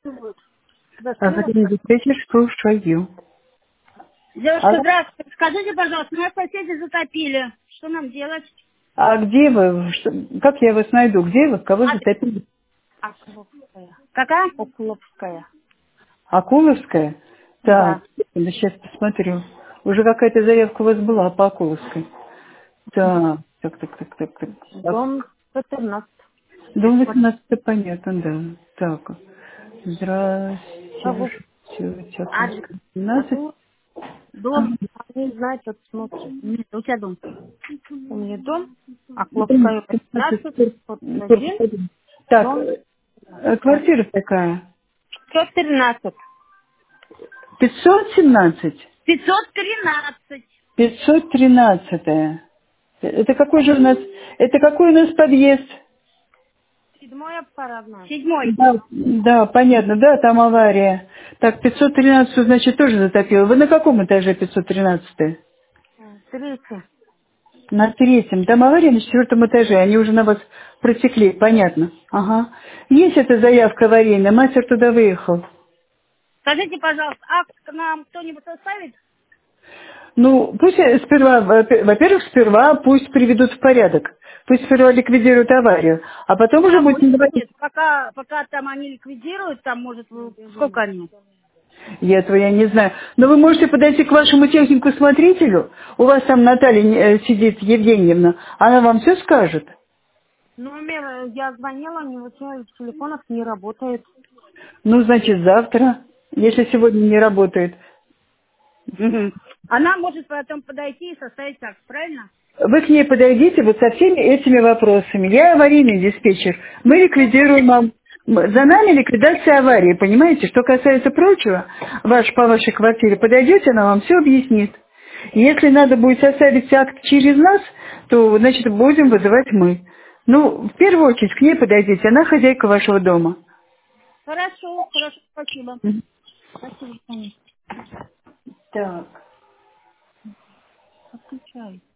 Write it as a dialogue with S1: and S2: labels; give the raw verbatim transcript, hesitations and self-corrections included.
S1: Аварийный диспетчер, слушаю.
S2: Девушка,
S1: Алло.
S2: здравствуйте. Скажите, пожалуйста, нас соседи затопили. Что нам делать?
S1: А где вы? Что- Как я вас найду? Где вы? Кого
S2: А,
S1: затопили?
S2: Окуловская. Какая? Окуловская.
S1: Акуловская? Так,
S2: Да.
S1: сейчас посмотрю. Уже какая-то заявка у вас была по Акуловской. Так, так, так, так, так, так. Так,
S2: Дом четырнадцать.
S1: дом восемнадцать, понятно, да. Так,
S2: Кого?
S1: здравствуйте,
S2: Адрес.
S1: Акуловская, семнадцать.
S2: Дом. Дом. Не знаю, что смотрит. Нет, у тебя дом. У меня дом. Окуловская восемнадцать. один.
S1: Так,
S2: Дом.
S1: э, квартира такая.
S2: пятьсот тринадцать.
S1: пятьсот семнадцать.
S2: пятьсот тринадцать.
S1: пятьсот тринадцатая. Это какой же у нас, это какой у нас подъезд?
S2: Седьмой парадной. Седьмой.
S1: Да, да, понятно, да, там авария. Так, пятьсот тринадцать, значит, тоже затопило. Вы на каком этаже пятьсот тринадцать?
S2: Третий.
S1: На третьем. Там авария на четвертом этаже, они уже на вас протекли, понятно. Ага. Есть эта заявка аварийная, мастер туда выехал.
S2: Скажите, пожалуйста, акт к нам кто-нибудь составит?
S1: Ну, пусть э, сперва, во- во-первых, сперва пусть приведут в порядок. Пусть сперва ликвидируют аварию, а потом уже
S2: А
S1: будет
S2: может
S1: говорить.
S2: быть, пока, пока там они ликвидируют, там может, вы- сколько они?
S1: Я этого я не знаю. Но вы можете подойти к вашему технику-смотрителю. У вас там Наталья э, сидит, Евгеньевна. Она вам все скажет.
S2: Номер, я звонила, у него телефонов не работает.
S1: Ну, значит, завтра, если сегодня не работает.
S2: Мгм. Она может потом подойти и составить акт, правильно?
S1: Вы к ней подойдите вот со всеми этими вопросами. Я аварийный диспетчер. Мы ликвидируем вам. м- За нами ликвидация аварии, понимаете? Что касается прочего, ваш, по вашей квартире подойдете, она вам все объяснит. Если надо будет составить акт через нас, то, значит, будем вызывать мы. Ну, в первую очередь к ней подойдите, она хозяйка вашего дома.
S2: Хорошо, хорошо, спасибо.
S1: Мгм.
S2: Спасибо, конечно.
S1: Так.
S2: Отключай.